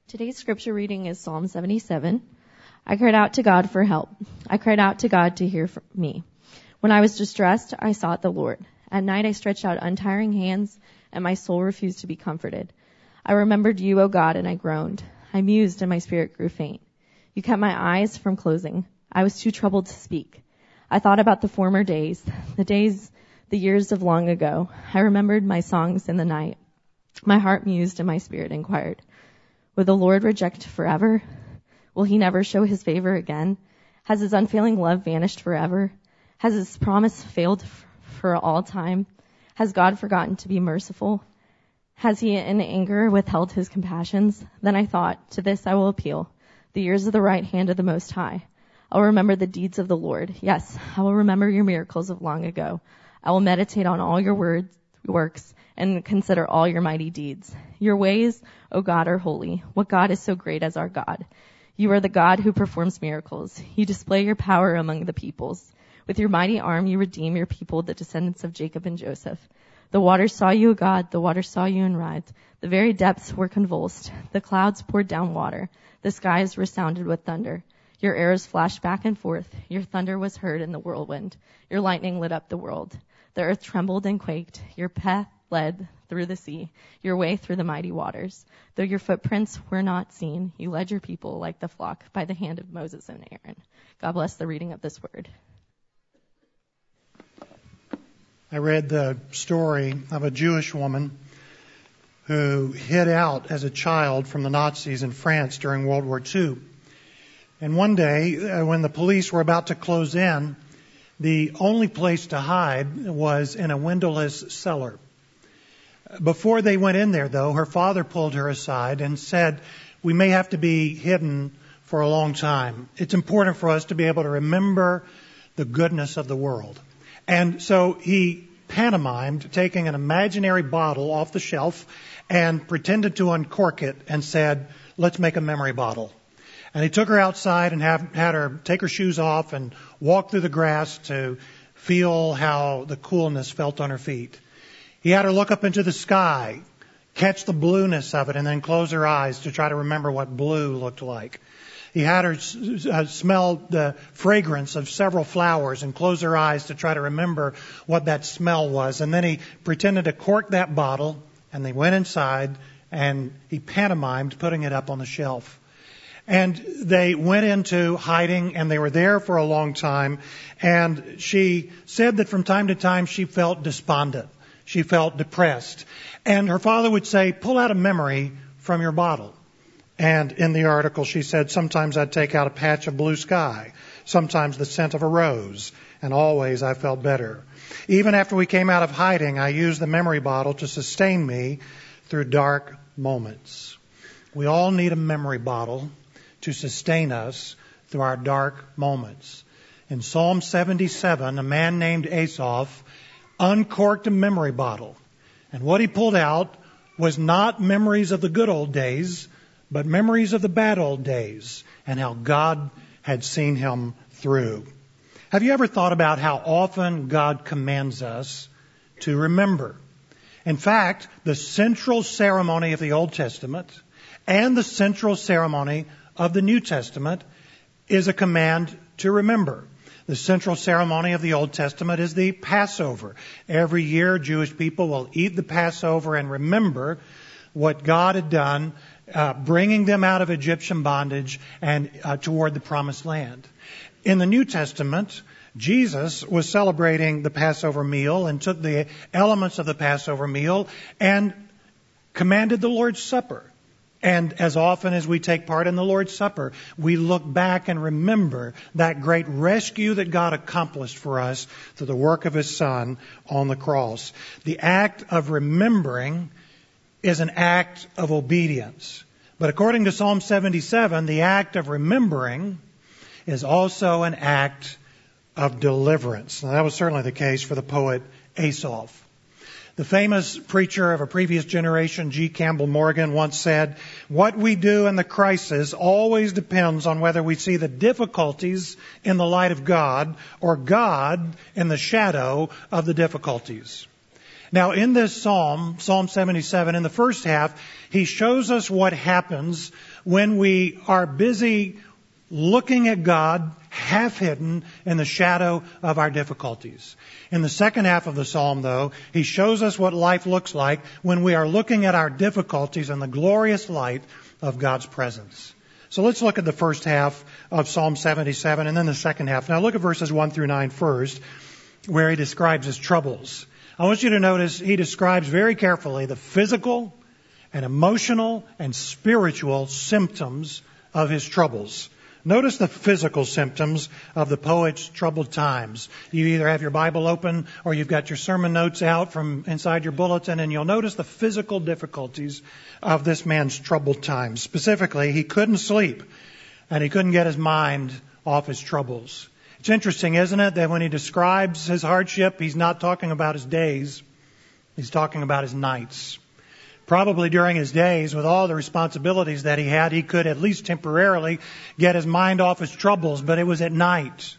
Today's scripture reading is Psalm 77. I cried out to God for help. I cried out to God to hear from me. When I was distressed, I sought the Lord. At night I stretched out untiring hands, and my soul refused to be comforted. I remembered you, O God, and I groaned. I mused, and my spirit grew faint. You kept my eyes from closing. I was too troubled to speak. I thought about the former days, the years of long ago. I remembered my songs in the night. My heart mused, and my spirit inquired. Will the Lord reject forever? Will he never show his favor again? Has his unfailing love vanished forever? Has his promise failed for all time? Has God forgotten to be merciful? Has he in anger withheld his compassions? Then I thought, to this I will appeal, the years of the right hand of the Most High. I'll remember the deeds of the Lord. Yes, I will remember your miracles of long ago. I will meditate on all your works, and consider all your mighty deeds. Your ways, O God, are holy. What God is so great as our God? You are the God who performs miracles. You display your power among the peoples. With your mighty arm you redeem your people, the descendants of Jacob and Joseph. The waters saw you, O God. The waters saw you and writhed. The very depths were convulsed. The clouds poured down water. The skies resounded with thunder. Your arrows flashed back and forth. Your thunder was heard in the whirlwind. Your lightning lit up the world. The earth trembled and quaked. Your path led through the sea, your way through the mighty waters. Though your footprints were not seen, you led your people like the flock by the hand of Moses and Aaron. God bless the reading of this word. I read the story of a Jewish woman who hid out as a child from the Nazis in France during World War II. And one day, when the police were about to close in, the only place to hide was in a windowless cellar. Before they went in there, though, her father pulled her aside and said, we may have to be hidden for a long time. It's important for us to be able to remember the goodness of the world. And so he pantomimed, taking an imaginary bottle off the shelf and pretended to uncork it and said, let's make a memory bottle. And he took her outside and had her take her shoes off and walk through the grass to feel how the coolness felt on her feet. He had her look up into the sky, catch the blueness of it, and then close her eyes to try to remember what blue looked like. He had her smell the fragrance of several flowers and close her eyes to try to remember what that smell was. And then he pretended to cork that bottle, and they went inside, and he pantomimed putting it up on the shelf. And they went into hiding, and they were there for a long time. And she said that from time to time she felt despondent. She felt depressed. And her father would say, pull out a memory from your bottle. And in the article she said, sometimes I'd take out a patch of blue sky, sometimes the scent of a rose, and always I felt better. Even after we came out of hiding, I used the memory bottle to sustain me through dark moments. We all need a memory bottle to sustain us through our dark moments. In Psalm 77, a man named Asaph uncorked a memory bottle. And what he pulled out was not memories of the good old days, but memories of the bad old days and how God had seen him through. Have you ever thought about how often God commands us to remember? In fact, the central ceremony of the Old Testament and the central ceremony of the New Testament is a command to remember. The central ceremony of the Old Testament is the Passover. Every year, Jewish people will eat the Passover and remember what God had done, bringing them out of Egyptian bondage and toward the Promised Land. In the New Testament, Jesus was celebrating the Passover meal and took the elements of the Passover meal and commanded the Lord's Supper. And as often as we take part in the Lord's Supper, we look back and remember that great rescue that God accomplished for us through the work of His Son on the cross. The act of remembering is an act of obedience. But according to Psalm 77, the act of remembering is also an act of deliverance. Now, that was certainly the case for the poet Asaph. The famous preacher of a previous generation, G. Campbell Morgan, once said, what we do in the crisis always depends on whether we see the difficulties in the light of God or God in the shadow of the difficulties. Now, in this psalm, Psalm 77, in the first half, he shows us what happens when we are busy looking at God half hidden in the shadow of our difficulties. In the second half of the psalm, though, he shows us what life looks like when we are looking at our difficulties in the glorious light of God's presence. So let's look at the first half of Psalm 77 and then the second half. Now look at verses 1 through 9 first, where he describes his troubles. I want you to notice he describes very carefully the physical and emotional and spiritual symptoms of his troubles. Notice the physical symptoms of the poet's troubled times. You either have your Bible open or you've got your sermon notes out from inside your bulletin, and you'll notice the physical difficulties of this man's troubled times. Specifically, he couldn't sleep and he couldn't get his mind off his troubles. It's interesting, isn't it, that when he describes his hardship, he's not talking about his days. He's talking about his nights. Probably during his days, with all the responsibilities that he had, he could at least temporarily get his mind off his troubles. But it was at night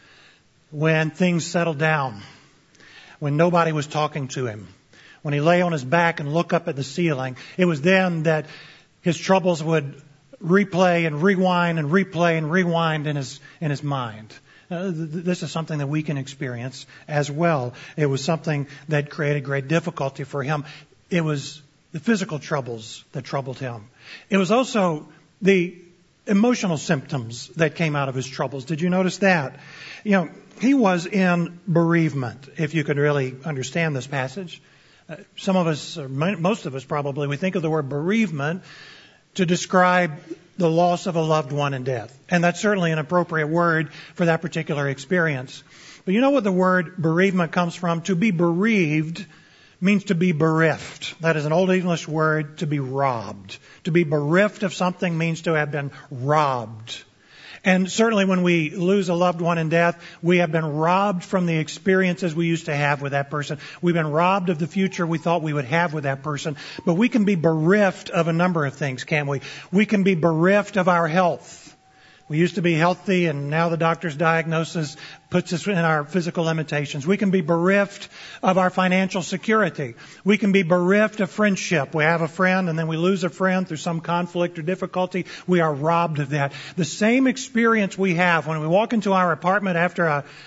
when things settled down, when nobody was talking to him, when he lay on his back and looked up at the ceiling. It was then that his troubles would replay and rewind and replay and rewind in his mind. This is something that we can experience as well. It was something that created great difficulty for him. It was the physical troubles that troubled him. It was also the emotional symptoms that came out of his troubles. Did you notice that? You know, he was in bereavement, if you could really understand this passage. Some of us, or most of us probably, we think of the word bereavement to describe the loss of a loved one in death. And that's certainly an appropriate word for that particular experience. But you know what the word bereavement comes from? To be bereaved means to be bereft. That is an Old English word, to be robbed. To be bereft of something means to have been robbed. And certainly when we lose a loved one in death, we have been robbed from the experiences we used to have with that person. We've been robbed of the future we thought we would have with that person. But we can be bereft of a number of things, can't we? We can be bereft of our health. We used to be healthy, and now the doctor's diagnosis puts us in our physical limitations. We can be bereft of our financial security. We can be bereft of friendship. We have a friend, and then we lose a friend through some conflict or difficulty. We are robbed of that. The same experience we have when we walk into our apartment after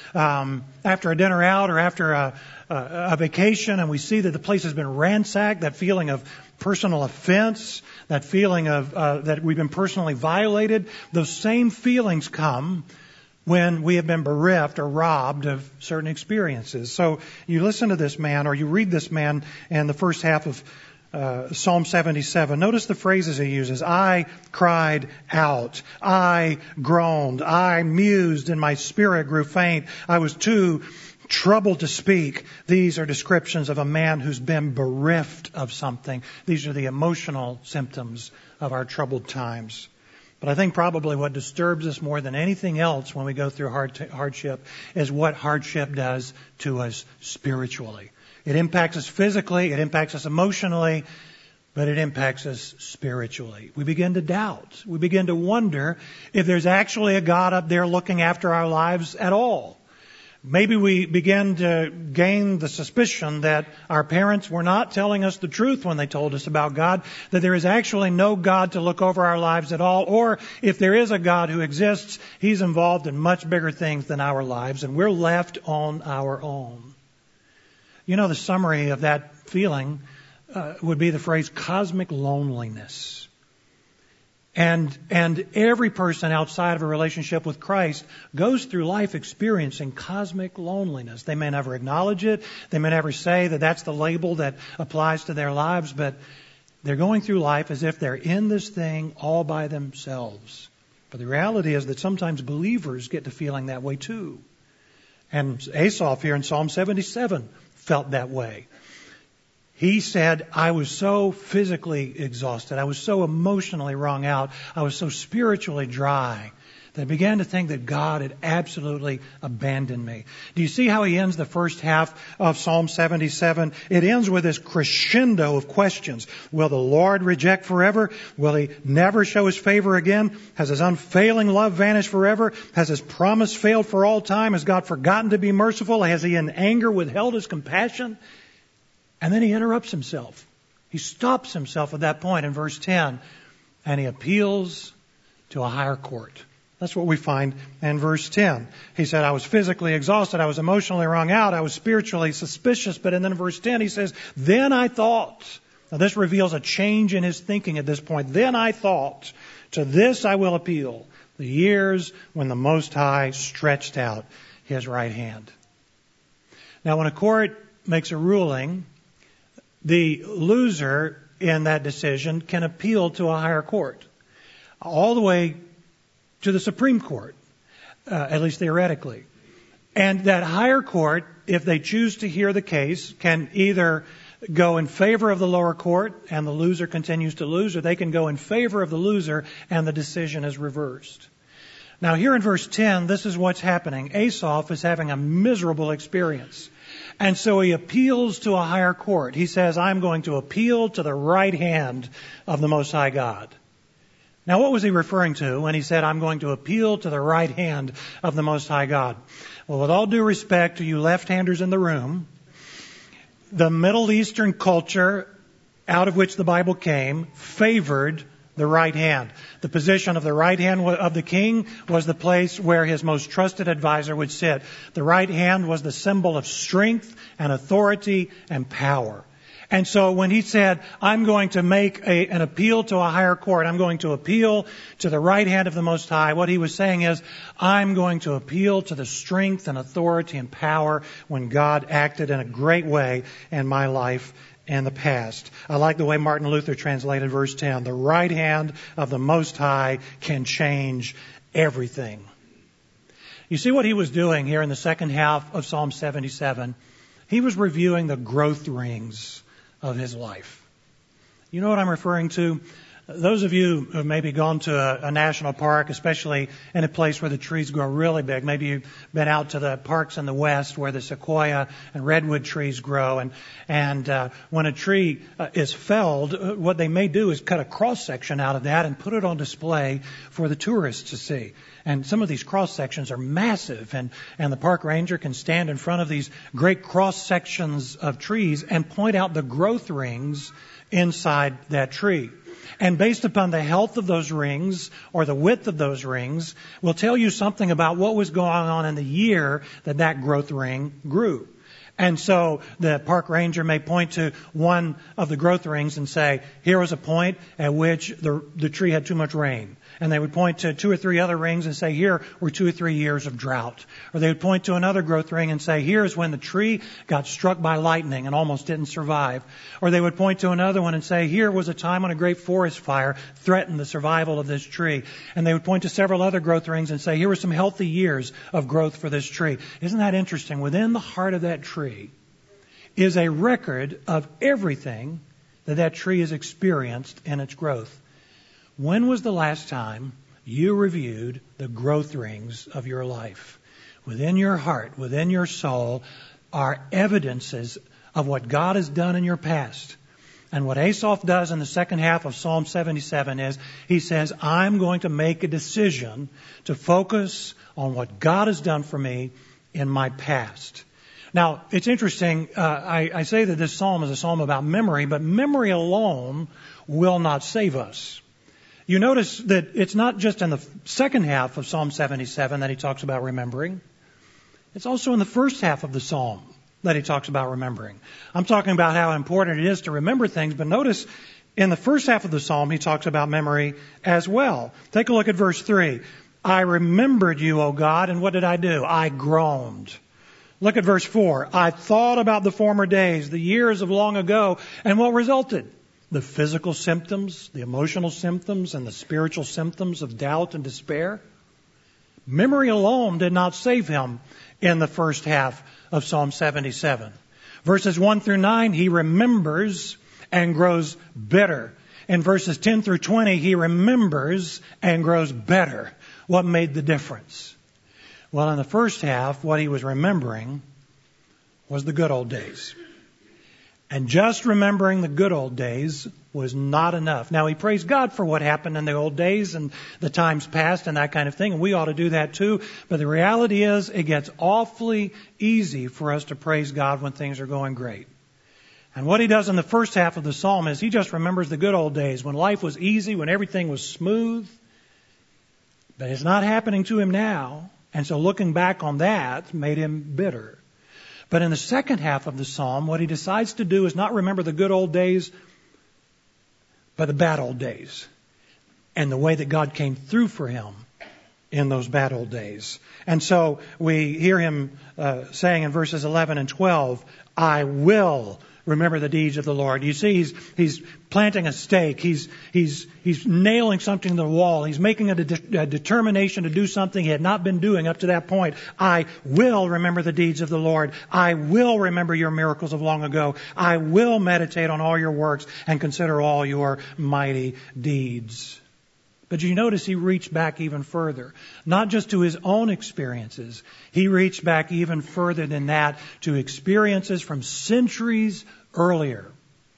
a dinner out or after a vacation, and we see that the place has been ransacked, that feeling of personal offense, that feeling of that we've been personally violated, those same feelings come when we have been bereft or robbed of certain experiences. So you listen to this man, or you read this man in the first half of Psalm 77. Notice the phrases he uses. I cried out. I groaned. I mused, and my spirit grew faint. I was too troubled to speak. These are descriptions of a man who's been bereft of something. These are the emotional symptoms of our troubled times. But I think probably what disturbs us more than anything else when we go through hardship is what hardship does to us spiritually. It impacts us physically, it impacts us emotionally, but it impacts us spiritually. We begin to doubt. We begin to wonder if there's actually a God up there looking after our lives at all. Maybe we begin to gain the suspicion that our parents were not telling us the truth when they told us about God, that there is actually no God to look over our lives at all, or if there is a God who exists, He's involved in much bigger things than our lives, and we're left on our own. You know, the summary of that feeling would be the phrase cosmic loneliness. And every person outside of a relationship with Christ goes through life experiencing cosmic loneliness. They may never acknowledge it. They may never say that that's the label that applies to their lives, but they're going through life as if they're in this thing all by themselves. But the reality is that sometimes believers get to feeling that way too. And Asaph here in Psalm 77 felt that way. He said, I was so physically exhausted. I was so emotionally wrung out. I was so spiritually dry that I began to think that God had absolutely abandoned me. Do you see how he ends the first half of Psalm 77? It ends with this crescendo of questions. Will the Lord reject forever? Will He never show His favor again? Has His unfailing love vanished forever? Has His promise failed for all time? Has God forgotten to be merciful? Has He in anger withheld His compassion? And then he interrupts himself. He stops himself at that point in verse 10, and he appeals to a higher court. That's what we find in verse 10. He said, I was physically exhausted. I was emotionally wrung out. I was spiritually suspicious. But then in verse 10, he says, then I thought. Now this reveals a change in his thinking at this point. Then I thought, to this I will appeal, the years when the Most High stretched out his right hand. Now when a court makes a ruling, the loser in that decision can appeal to a higher court, all the way to the Supreme Court, at least theoretically. And that higher court, if they choose to hear the case, can either go in favor of the lower court and the loser continues to lose, or they can go in favor of the loser and the decision is reversed. Now here in verse 10, this is what's happening. Asaph is having a miserable experience. And so he appeals to a higher court. He says, I'm going to appeal to the right hand of the Most High God. Now, what was he referring to when he said, I'm going to appeal to the right hand of the Most High God? Well, with all due respect to you left-handers in the room, the Middle Eastern culture out of which the Bible came favored the right hand. The position of the right hand of the king was the place where his most trusted advisor would sit. The right hand was the symbol of strength and authority and power. And so when he said, I'm going to make an appeal to a higher court, I'm going to appeal to the right hand of the Most High, what he was saying is, I'm going to appeal to the strength and authority and power when God acted in a great way in my life in the past. I like the way Martin Luther translated verse 10. The right hand of the Most High can change everything. You see what he was doing here in the second half of Psalm 77? He was reviewing the growth rings of his life. You know what I'm referring to? Those of you who have maybe gone to a national park, especially in a place where the trees grow really big, maybe you've been out to the parks in the West where the sequoia and redwood trees grow, and when a tree is felled, what they may do is cut a cross section out of that and put it on display for the tourists to see. And some of these cross sections are massive, and the park ranger can stand in front of these great cross sections of trees and point out the growth rings inside that tree. And based upon the health of those rings or the width of those rings will tell you something about what was going on in the year that growth ring grew. And so the park ranger may point to one of the growth rings and say, here was a point at which the tree had too much rain. And they would point to 2 or 3 other rings and say, here were 2 or 3 years of drought. Or they would point to another growth ring and say, here's when the tree got struck by lightning and almost didn't survive. Or they would point to another one and say, here was a time when a great forest fire threatened the survival of this tree. And they would point to several other growth rings and say, here were some healthy years of growth for this tree. Isn't that interesting? Within the heart of that tree is a record of everything that tree has experienced in its growth. When was the last time you reviewed the growth rings of your life? Within your heart, within your soul, are evidences of what God has done in your past. And what Asaph does in the second half of Psalm 77 is he says, I'm going to make a decision to focus on what God has done for me in my past. Now, it's interesting, I say that this psalm is a psalm about memory, but memory alone will not save us. You notice that it's not just in the second half of Psalm 77 that he talks about remembering. It's also in the first half of the psalm that he talks about remembering. I'm talking about how important it is to remember things, but notice in the first half of the psalm he talks about memory as well. Take a look at verse 3. I remembered you, O God, and what did I do? I groaned. Look at verse 4. I thought about the former days, the years of long ago, and what resulted? The physical symptoms, the emotional symptoms, and the spiritual symptoms of doubt and despair. Memory alone did not save him in the first half of Psalm 77. Verses 1 through 9, he remembers and grows bitter. In verses 10 through 20, he remembers and grows better. What made the difference? Well, in the first half, what he was remembering was the good old days. And just remembering the good old days was not enough. Now, he praised God for what happened in the old days and the times past and that kind of thing, and we ought to do that too. But the reality is, it gets awfully easy for us to praise God when things are going great. And what he does in the first half of the psalm is he just remembers the good old days when life was easy, when everything was smooth. But it's not happening to him now. And so looking back on that made him bitter. But in the second half of the psalm, what he decides to do is not remember the good old days, but the bad old days. And the way that God came through for him in those bad old days. And so we hear him saying in verses 11 and 12, I will remember the deeds of the Lord. You see, he's planting a stake. He's nailing something to the wall. He's making a determination to do something he had not been doing up to that point. I will remember the deeds of the Lord. I will remember your miracles of long ago. I will meditate on all your works and consider all your mighty deeds. But you notice he reached back even further, not just to his own experiences. He reached back even further than that to experiences from centuries earlier.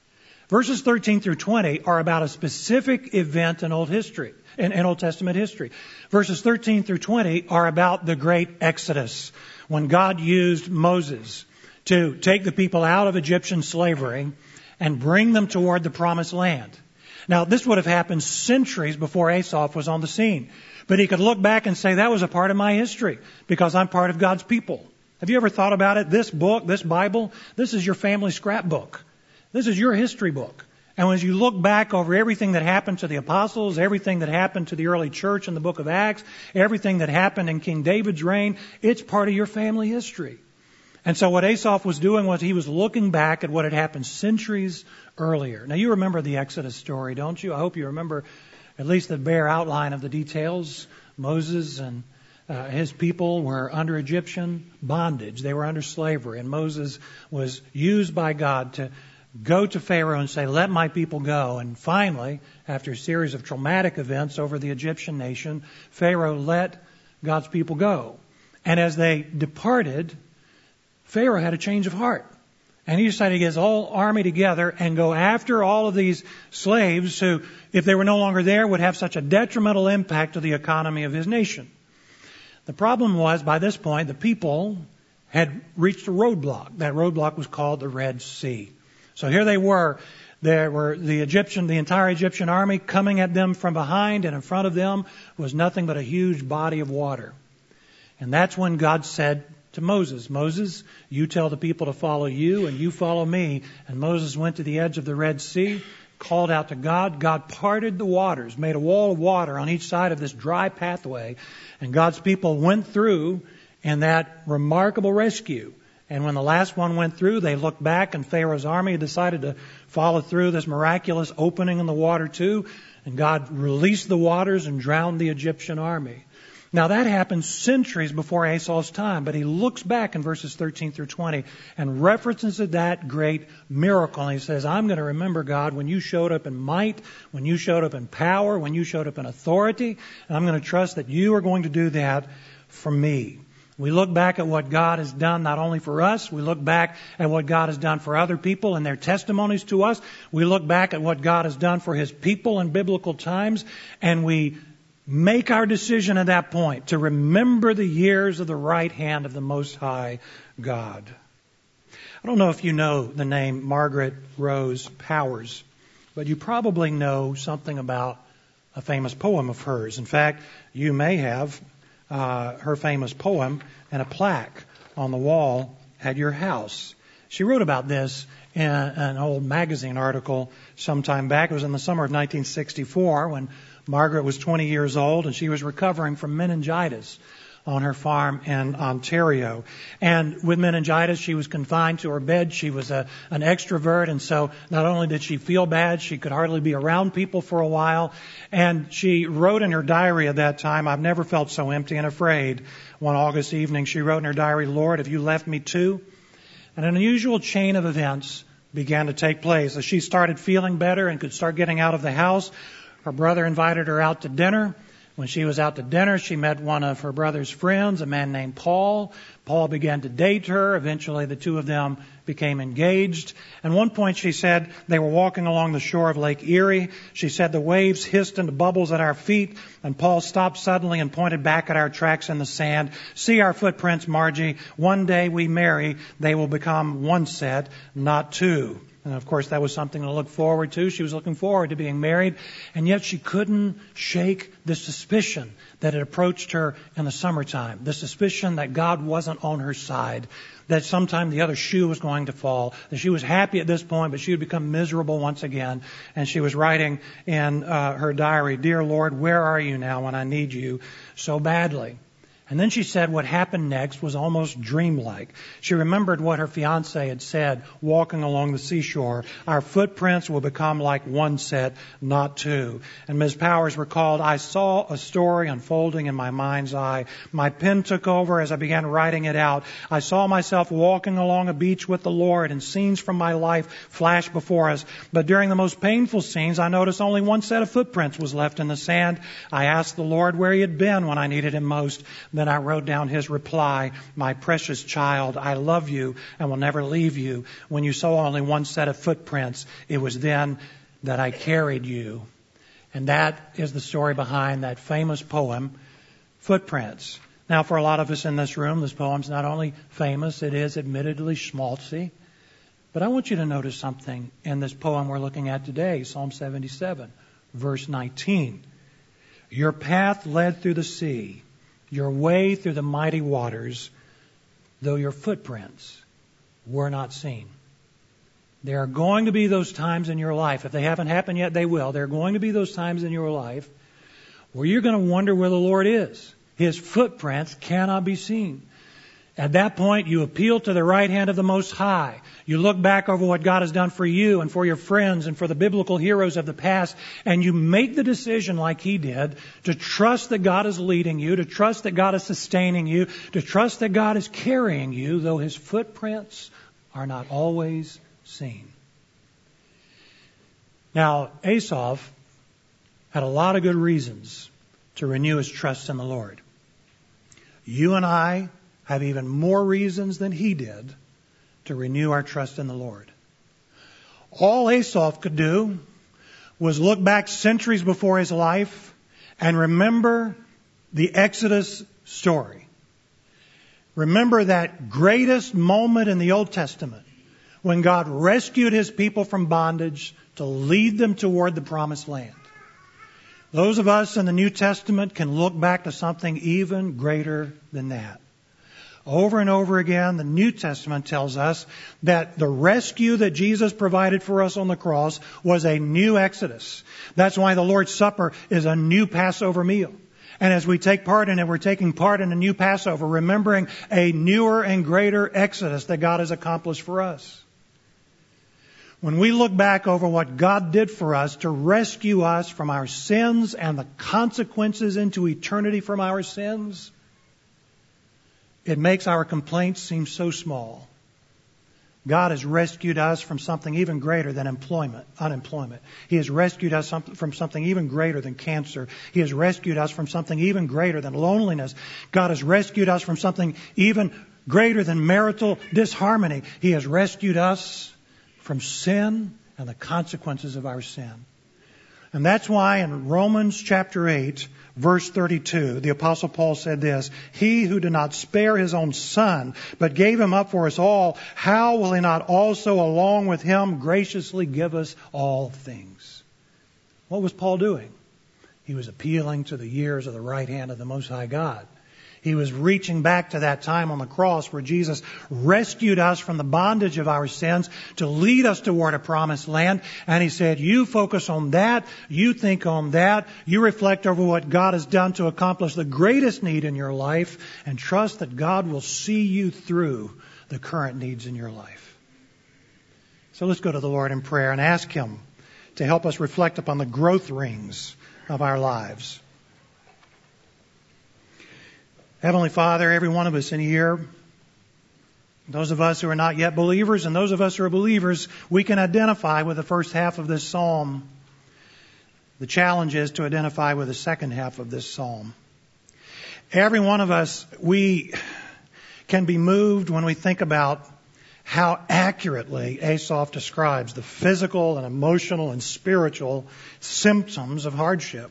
Verses 13 through 20 are about a specific event in Old Testament history. Verses 13 through 20 are about the great Exodus, when God used Moses to take the people out of Egyptian slavery and bring them toward the promised land. Now, this would have happened centuries before Asaph was on the scene. But he could look back and say, that was a part of my history because I'm part of God's people. Have you ever thought about it? This book, this Bible, this is your family scrapbook. This is your history book. And as you look back over everything that happened to the apostles, everything that happened to the early church in the book of Acts, everything that happened in King David's reign, it's part of your family history. And so what Asaph was doing was he was looking back at what had happened centuries earlier. Now, you remember the Exodus story, don't you? I hope you remember at least the bare outline of the details. Moses and his people were under Egyptian bondage. They were under slavery. And Moses was used by God to go to Pharaoh and say, let my people go. And finally, after a series of traumatic events over the Egyptian nation, Pharaoh let God's people go. And as they departed, Pharaoh had a change of heart. And he decided to get his whole army together and go after all of these slaves who, if they were no longer there, would have such a detrimental impact to the economy of his nation. The problem was, by this point, the people had reached a roadblock. That roadblock was called the Red Sea. So here they were. There were the entire Egyptian army coming at them from behind, and in front of them was nothing but a huge body of water. And that's when God said to Moses, Moses, you tell the people to follow you and you follow me. And Moses went to the edge of the Red Sea, called out to God. God parted the waters, made a wall of water on each side of this dry pathway. And God's people went through in that remarkable rescue. And when the last one went through, they looked back and Pharaoh's army decided to follow through this miraculous opening in the water too. And God released the waters and drowned the Egyptian army. Now that happened centuries before Asaph's time, but he looks back in verses 13 through 20 and references that great miracle. And he says, I'm going to remember, God, when you showed up in might, when you showed up in power, when you showed up in authority, and I'm going to trust that you are going to do that for me. We look back at what God has done not only for us, we look back at what God has done for other people and their testimonies to us. We look back at what God has done for His people in biblical times, and we make our decision at that point to remember the years of the right hand of the Most High God. I don't know if you know the name Margaret Rose Powers, but you probably know something about a famous poem of hers. In fact, you may have her famous poem and a plaque on the wall at your house. She wrote about this in an old magazine article some time back. It was in the summer of 1964 when Margaret was 20 years old and she was recovering from meningitis on her farm in Ontario. And with meningitis, she was confined to her bed. She was an extrovert, and so not only did she feel bad, she could hardly be around people for a while. And she wrote in her diary at that time, I've never felt so empty and afraid. One August evening, she wrote in her diary, Lord, have you left me too? And an unusual chain of events began to take place. As she started feeling better and could start getting out of the house, her brother invited her out to dinner. When she was out to dinner, she met one of her brother's friends, a man named Paul. Paul began to date her. Eventually, the two of them became engaged. At one point, she said they were walking along the shore of Lake Erie. She said the waves hissed into bubbles at our feet, and Paul stopped suddenly and pointed back at our tracks in the sand. See our footprints, Margie. One day we marry, they will become one set, not two. And of course, that was something to look forward to. She was looking forward to being married. And yet she couldn't shake the suspicion that had approached her in the summertime. The suspicion that God wasn't on her side. That sometime the other shoe was going to fall. That she was happy at this point, but she would become miserable once again. And she was writing in her diary, "Dear Lord, where are you now when I need you so badly?" And then she said what happened next was almost dreamlike. She remembered what her fiancé had said walking along the seashore. "Our footprints will become like one set, not two." And Ms. Powers recalled, "I saw a story unfolding in my mind's eye. My pen took over as I began writing it out. I saw myself walking along a beach with the Lord, and scenes from my life flashed before us. But during the most painful scenes, I noticed only one set of footprints was left in the sand. I asked the Lord where he had been when I needed him most. Then I wrote down his reply, 'My precious child, I love you and will never leave you. When you saw only one set of footprints, it was then that I carried you.'" And that is the story behind that famous poem, Footprints. Now, for a lot of us in this room, this poem's not only famous, it is admittedly schmaltzy. But I want you to notice something in this poem we're looking at today, Psalm 77, verse 19. "Your path led through the sea, your way through the mighty waters, though your footprints were not seen." There are going to be those times in your life, if they haven't happened yet, they will. There are going to be those times in your life where you're going to wonder where the Lord is. His footprints cannot be seen. At that point, you appeal to the right hand of the Most High. You look back over what God has done for you and for your friends and for the biblical heroes of the past, and you make the decision like he did to trust that God is leading you, to trust that God is sustaining you, to trust that God is carrying you, though his footprints are not always seen. Now, Asaph had a lot of good reasons to renew his trust in the Lord. You and I have even more reasons than he did to renew our trust in the Lord. All Asaph could do was look back centuries before his life and remember the Exodus story. Remember that greatest moment in the Old Testament when God rescued his people from bondage to lead them toward the promised land. Those of us in the New Testament can look back to something even greater than that. Over and over again, the New Testament tells us that the rescue that Jesus provided for us on the cross was a new Exodus. That's why the Lord's Supper is a new Passover meal. And as we take part in it, we're taking part in a new Passover, remembering a newer and greater Exodus that God has accomplished for us. When we look back over what God did for us to rescue us from our sins and the consequences into eternity from our sins, it makes our complaints seem so small. God has rescued us from something even greater than unemployment. He has rescued us from something even greater than cancer. He has rescued us from something even greater than loneliness. God has rescued us from something even greater than marital disharmony. He has rescued us from sin and the consequences of our sin. And that's why in Romans chapter 8, verse 32, the Apostle Paul said this, "He who did not spare his own son, but gave him up for us all, how will he not also along with him graciously give us all things?" What was Paul doing? He was appealing to the years of the right hand of the Most High God. He was reaching back to that time on the cross where Jesus rescued us from the bondage of our sins to lead us toward a promised land. And he said, you focus on that, you think on that, you reflect over what God has done to accomplish the greatest need in your life, and trust that God will see you through the current needs in your life. So let's go to the Lord in prayer and ask him to help us reflect upon the growth rings of our lives. Heavenly Father, every one of us in here, those of us who are not yet believers and those of us who are believers, we can identify with the first half of this psalm. The challenge is to identify with the second half of this psalm. Every one of us, we can be moved when we think about how accurately Asaph describes the physical and emotional and spiritual symptoms of hardship.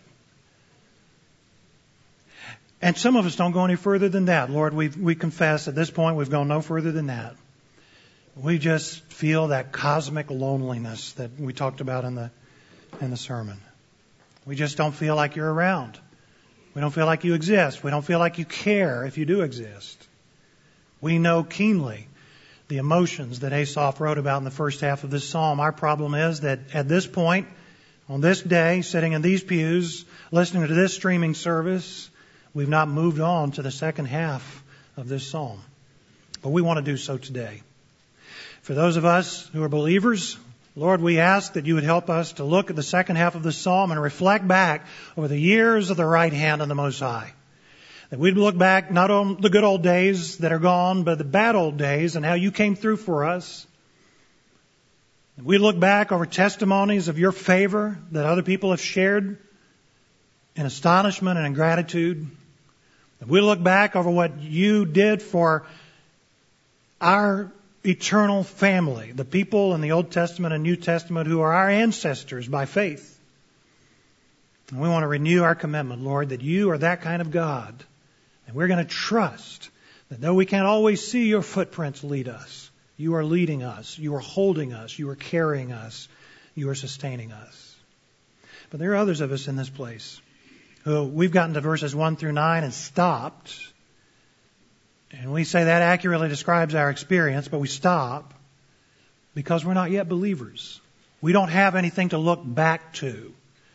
And some of us don't go any further than that. Lord, we confess at this point we've gone no further than that. we just feel that cosmic loneliness that we talked about in the sermon. We just don't feel like you're around. We don't feel like you exist. We don't feel like you care if you do exist. We know keenly the emotions that Asaph wrote about in the first half of this psalm. Our problem is that at this point, on this day, sitting in these pews, listening to this streaming service, we've not moved on to the second half of this psalm. But we want to do so today. For those of us who are believers, Lord, we ask that you would help us to look at the second half of this psalm and reflect back over the years of the right hand of the Most High. That we'd look back not on the good old days that are gone, but the bad old days and how you came through for us. That we look back over testimonies of your favor that other people have shared in astonishment and in gratitude. That we look back over what you did for our eternal family, the people in the Old Testament and New Testament who are our ancestors by faith. And we want to renew our commitment, Lord, that you are that kind of God. And we're going to trust that though we can't always see your footprints lead us, you are leading us, you are holding us, you are carrying us, you are sustaining us. But there are others of us in this place who we've gotten to verses 1 through 9 and stopped. And we say that accurately describes our experience, but we stop because we're not yet believers. We don't have anything to look back to.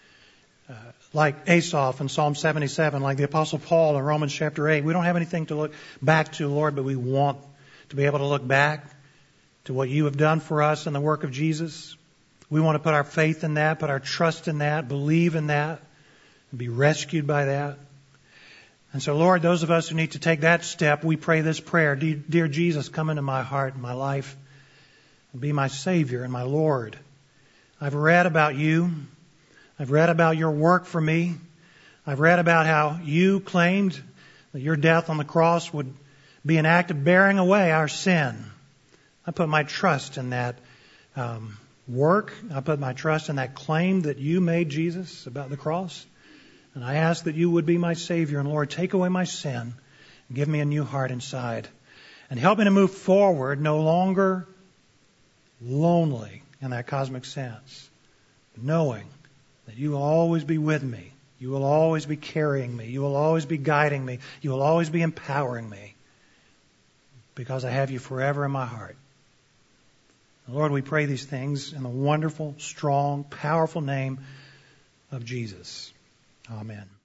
Like Asaph in Psalm 77, like the Apostle Paul in Romans chapter 8. We don't have anything to look back to, Lord, but we want to be able to look back to what you have done for us in the work of Jesus. We want to put our faith in that, put our trust in that, believe in that, and be rescued by that. And so, Lord, those of us who need to take that step, we pray this prayer. Dear Jesus, come into my heart and my life and be my Savior and my Lord. I've read about you. I've read about your work for me. I've read about how you claimed that your death on the cross would be an act of bearing away our sin. I put my trust in that work. I put my trust in that claim that you made, Jesus, about the cross. And I ask that you would be my Savior. And Lord, take away my sin and give me a new heart inside. And help me to move forward, no longer lonely in that cosmic sense, knowing that you will always be with me. You will always be carrying me. You will always be guiding me. You will always be empowering me because I have you forever in my heart. And Lord, we pray these things in the wonderful, strong, powerful name of Jesus. Amen.